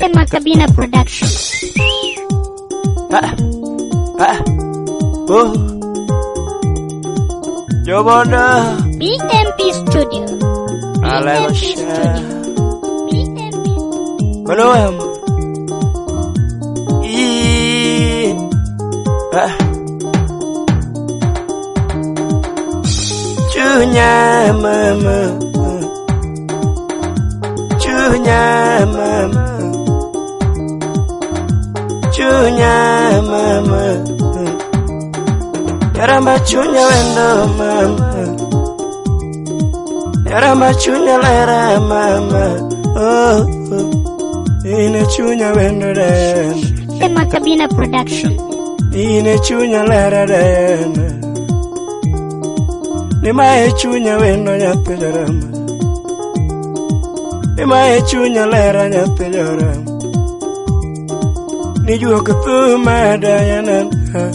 Tema Cabina Production. Jobona BMP Studio. Alego Studio. BMP. Manoem Chunya mama Chunya mama Chunya mama Yaramba chunya wendo mama Yaramba chunya lera mama Oh Ine chunya wendo den Tema Cabina Production. Ine chunya lera den Nimae chunya wendo nyathi jarama Nimae chunya lera nyathi jarama Nijuok thuma dayanan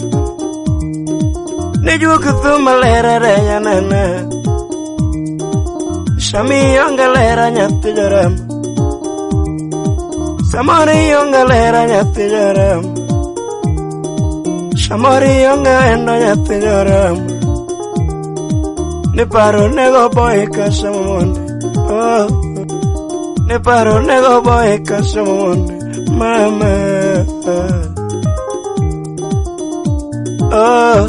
Nijuok thuma lera dayanan Shami yonga lera nyathi jarama Samori yonga lera nyathi jarama Shamori yonga wendo nyathi jarama Ne paro nego boy kasamonde Oh Ne paro nego boy kasamonde Mama Oh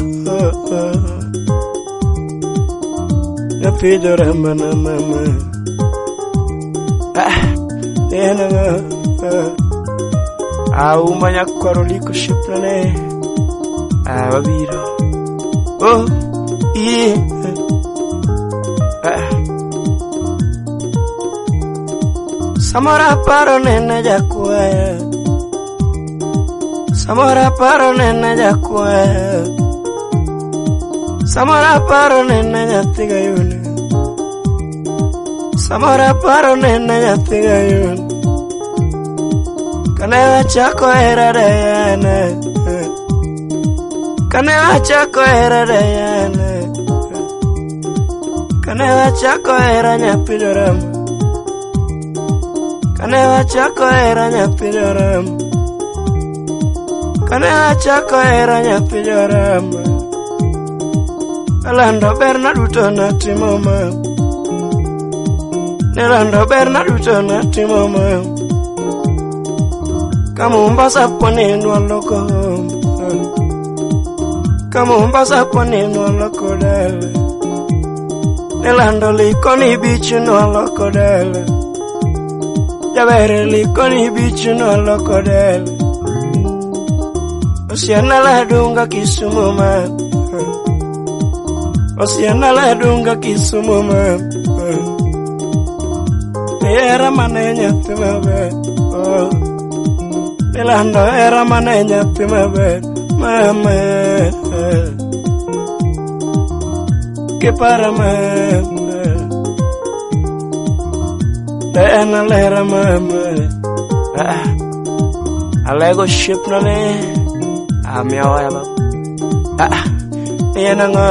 Ne pidora mana mama Yena Au manya kwaroliko shiplane Wabiro Oh Samora paro nene jakuaya Samora paro nene jakuaya Samora paro nene nyathiga yune Samora paro nene nyathiga yune Kane wachako era dayane Kane wachako era dayane Kane wachako era nyathi jorama Kane wachako era nyathi jorama Kane wachako era nyathi jorama Alando berna duto natimo mama Nelando berna duto natimo mama Kamumbasa pone nwaloko Kamumbasa pone nwaloko dele Nelando likoni bichu nwaloko dele Jabere likoni bichu nwaloko dele Osiana la dunga Kisumu man Osiana la dunga Kisumu man Era manenya timabe Nelando era manenya timabe Mama Que para mama Dena lera mama Alego ship no le Amiawa yaba Yena nga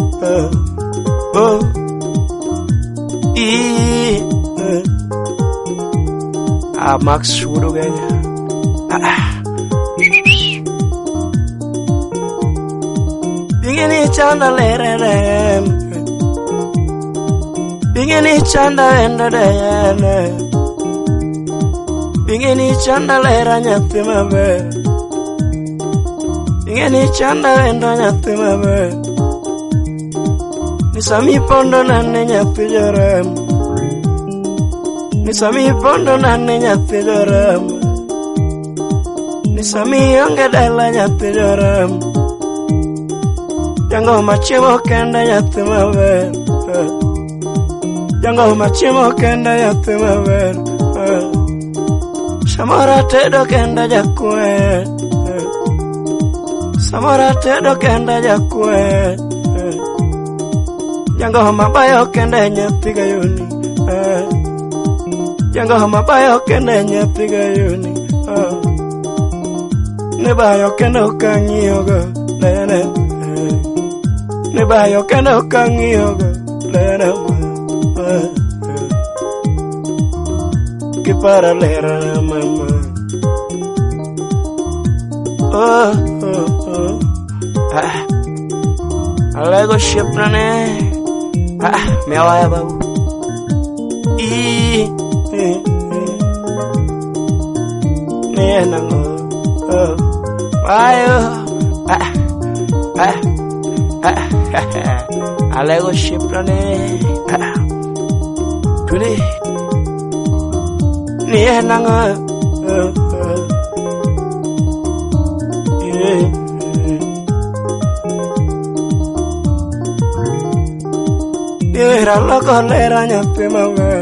Max shuru ganya Bingeni chanda lerem Bingeni chanda wendo dayane Bingeni chanda lera nyathi mabe Bingeni chanda wendo nyathi mabe Nisami pondo nane nyathi joram Nisami pondo nane nyathi joram Nisami yonge dala nyathi joram Jango machimo kenda nyathi maber Jango machimo kenda nyathi maber Samora tedo kenda jakwe Samora tedo kenda jakwe Jango mabayo kenda nyathi gayuni Jango mabayo kenda nyathi gayuni Nebayo kenda ukangiyogo Lene Nebayo kenda ukangiyogo Lene Que para lera mama Alego ship nane mewaya babu nango ayo Alego ship nane tuli nango Nivera loco lera nyate mawe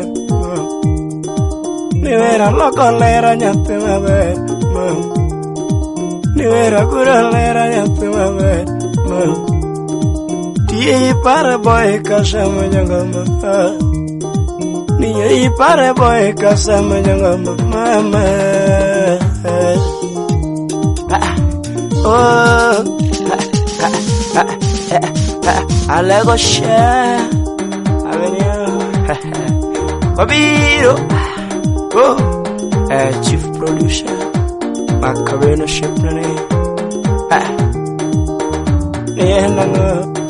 Nivera loco lera nyate mawe Nivera gura lera nyate mawe Tiye pare boy kasama nyangama Niye pare boy kasama nyangama mama Alego share Babiro chief producer Makabeno ship nane nango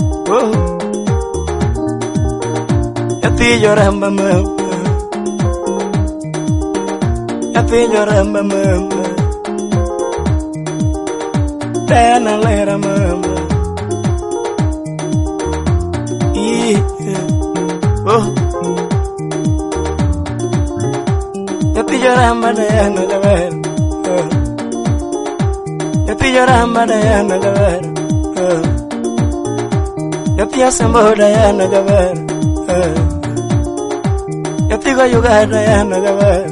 Yati joramba mama Yati joramba mama Tena lera mama Yati joramba na jaber Yati joramba na jaber Yati asambo na jaber Yati goyuga na jaber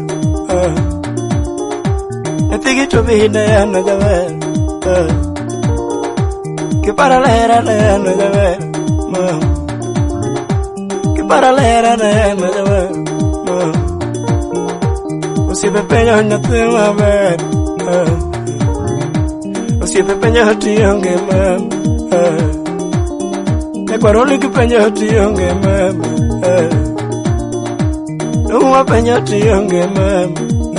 Yati gitobi na jaber Que para lera na jaber Que para lera na jaber Si pepeño nyate maber Si pepeño tiyonge mam Ekwaroli kipeño tiyonge mam Numa peño tiyonge mam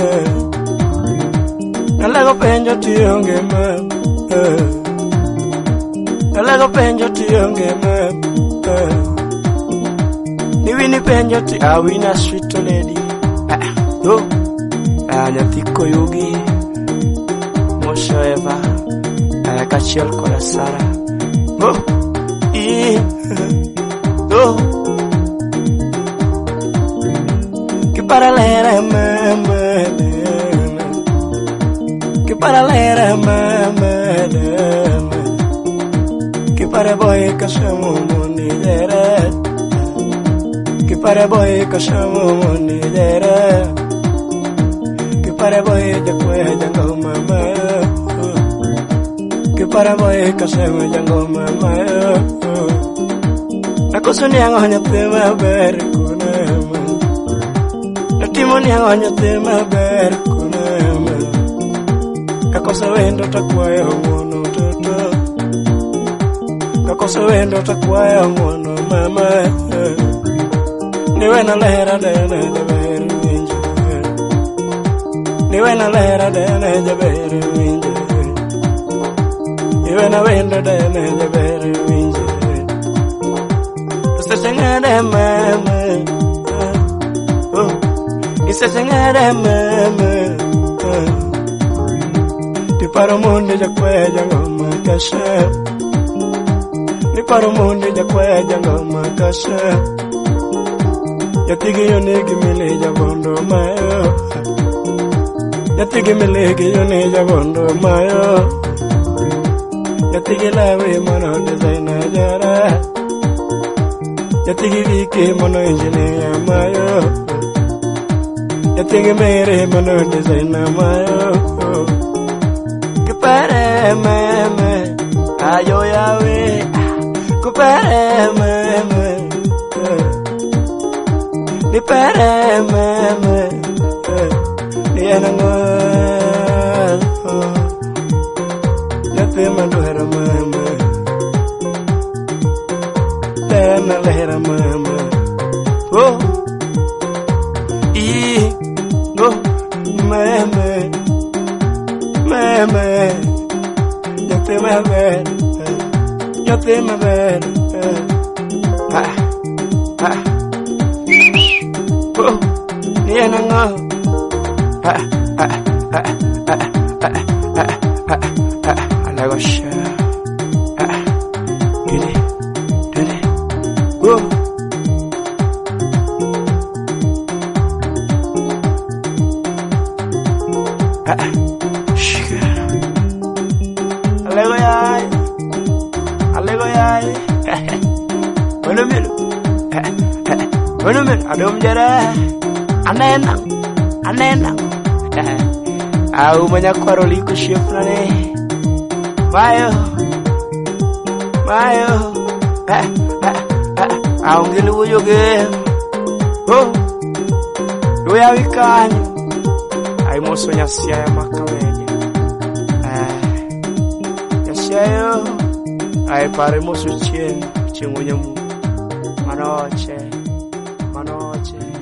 Nalego peño tiyonge mam Nalego peño tiyonge mam Niwini peño ti awina sweet lady No Nyatiko yugi Mosho eva Kachiel kola sara Que para lera mama Que para lera mama Que para boy kashamo monidera Que para boy kashamo monidera Para boy jakwe jango mama Que para boy kasema jango mama Ako suni angonya tema ber kunama Natimoni angonya tema ber kunama Kako sawendo takwayo mono toto Kako sawendo takwayo mono mama Niwe na lehera dena jaber minja Niwe na lehera dena jaber minja Niwe na wendo dena jaber minja Ista sengade mama Ista sengade mama Di paro monde jakwe jango makasha Di paro monde jakwe jango makasha Yatigi yonegi mile jabondo mayo Yatigi milegi yone jabondo mayo Yatigi lawe mono designer jara Yatigi viki mono engineer mayo Yatigi mere mono designer mayo Kupare meme ayo yawe Kupare meme Ni pere meme Ni anango Yate manduhera meme Tena lehera meme Oh Oh Meme Meme them a bed. Oh, Niananga. Alagosha. Dune. Oh. Alegoyai. Menumil, adom jara. Anenang. Au banyak kwaroli ku chef nane. Mayo. Au ngilu yoge. Oh. Doya wikanyo. Ai moso nyasia ya makawenye. Nyasia ai pare moso chien, chingunya mu. Manoche.